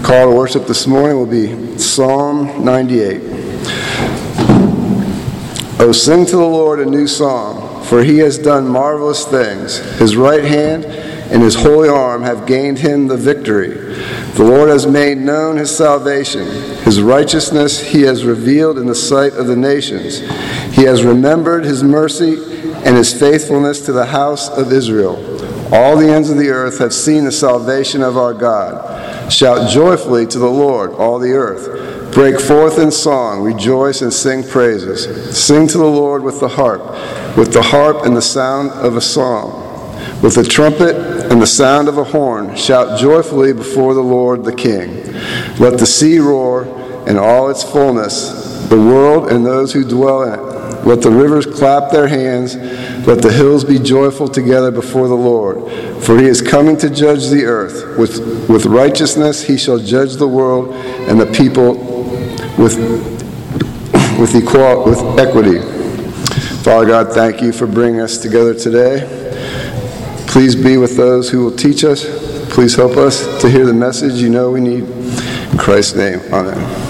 call to worship this morning will be Psalm 98. Oh, sing to the Lord a new song, for he has done marvelous things. His right hand and his holy arm have gained him the victory. The Lord has made known his salvation. His righteousness he has revealed in the sight of the nations. He has remembered his mercy and his faithfulness to the house of Israel. All the ends of the earth have seen the salvation of our God. Shout joyfully to the Lord, all the earth. Break forth in song, rejoice and sing praises. Sing to the Lord with the harp and the sound of a psalm. With the trumpet and the sound of a horn, shout joyfully before the Lord the King. Let the sea roar and all its fullness, the world and those who dwell in it. Let the rivers clap their hands. Let the hills be joyful together before the Lord. For he is coming to judge the earth. With righteousness he shall judge the world and the people with equity. Father God, thank you for bringing us together today. Please be with those who will teach us. Please help us to hear the message you know we need. In Christ's name, amen.